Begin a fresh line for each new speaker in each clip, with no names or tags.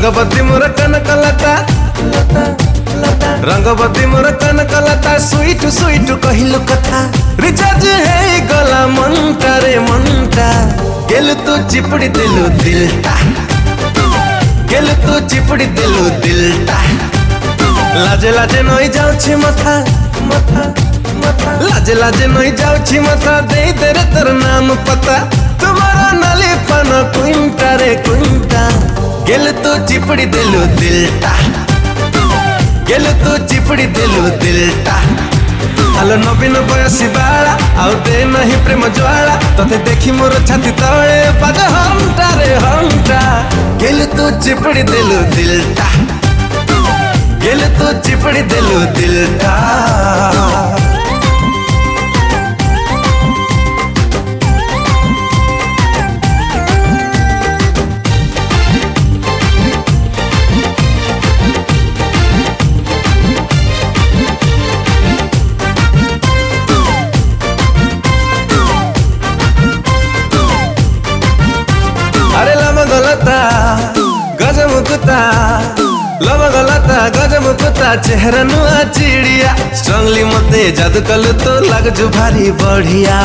रंगवती मोर कनकलता रंगवती मोर कनकलता स्वीट स्वीट कहिलु कथा रिचार्ज है गला मनटा रे मनटा गेलु तू चिपड़ी दिलु दिलटा गेलु तू चिपड़ी दिलु दिलटा लाजे लाजे नई जाउछि मथा मथा मथा लाजे लाजे नई जाउछि मथा दे दे रे तोर नाम पता तुम्हारा नाली पन कुंटा रे कुंटा गेलु तू चिपड़ी दिलु दिलटा गेलु तू चिपड़ी दिलु दिलटा आलो नवीन बयसी बाला आउ दे नहीं प्रेम ज्वाला तते देखी मोर छाती तळे बाजे हंटा रे हंटा गेलु तू चिपड़ी दिलु दिलटा गेलु तू चिपड़ी दिलु दिलटा गजमुकुता लवगलता गजमुकुता चेहरा नुआ चिड़िया स्ट्रांगली मते जादू कलु तो लगजु भारी बढ़िया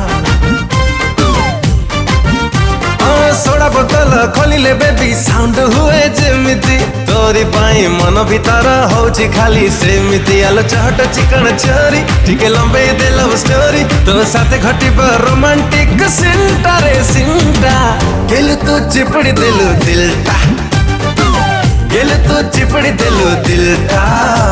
सोडा बोतल खोलिले बेबी साउंड हुए जेमिति तोरी पाई मन भीतर होची खाली सेमिति आलो चहट चिकन चोरी टिके लंबे दे लव स्टोरी तो साथे घटिब रोमांटिक सिंटा रे सिंटा गेलु तू चिपड़ी दिलु दिलटा गेलु तू चिपड़ी दिलु दिलटा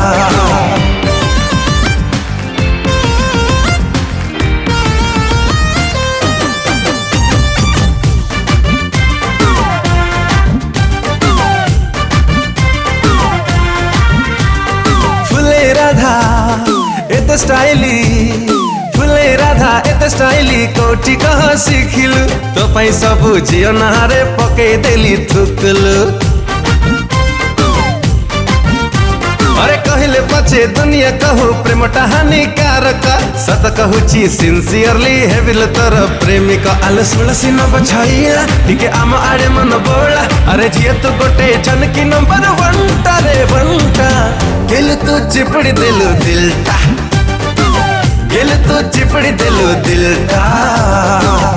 एत स्टाइली फुले राधा एत स्टाइली कोठी कह सिखिलु तो पई सबु जियो नहारे पके देली थुकलु अरे कहले पछे दुनिया कहू प्रेमटा हानिकारक सत कहूची सिंसियरली हेविल तोर प्रेमिक आलो सुलसी न बछाइला टिके आम आड़े मन बोला अरे जिए तू गोटे छनकी नंबर वंटा रे वंटा गेलु तू चिपड़ी दिलु दिलटा गेलु तू चिपड़ी दिलु दिलटा।